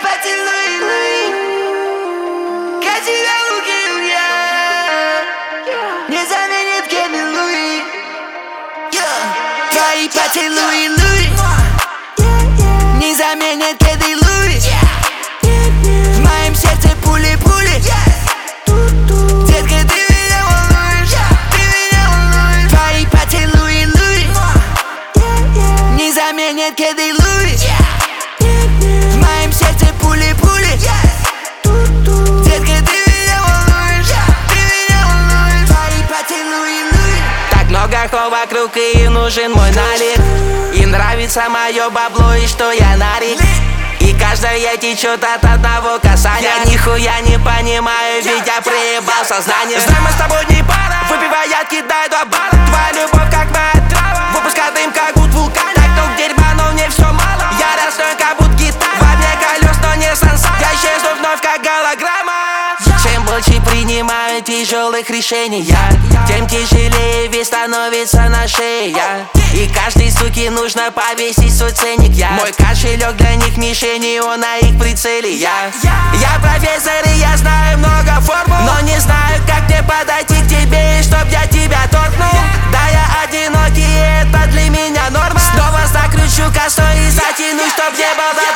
пати Луи. Как тебя руки, не заменит Кеды Луи. Твои пати Луи. Не заменит Кеды Луи. В моем сердце пули-пули. Детка, ты меня волнуешь, Твои пати Луи. Не заменит Кеды Луи. В моем сердце пули-пули. Детка, ты меня волнуешь, Твои пати Луи. Так много хо вокруг, и им нужен мой налик. Им нравится мое бабло и что я нарик. И каждая течет от одного касания. Я нихуя не понимаю, ведь я проебал сознание. Знаю, мы с тобой не пара. Выпивая, кидай 2 бара. Твоя любовь как моя трава. Выпускает дым, как будто вулкан. Так много дерьма, но мне все мало. Я растаю, как будто гитара. Во мне колес, но не сансара. Я исчезну вновь, как голограмма. Чем больше принимаю тяжелых решений я, тем тяжелее вес становится на шее я. И каждой суке нужно повесить свой ценник я. Мой кошелек для них мишени, он на их прицеле я. Я профессор и я знаю много формул, но не знаю, как мне подойти к тебе и чтоб я тебя торкнул. Да, я одинокий, и это для меня норма. Снова закручу косой и затяну, чтоб не было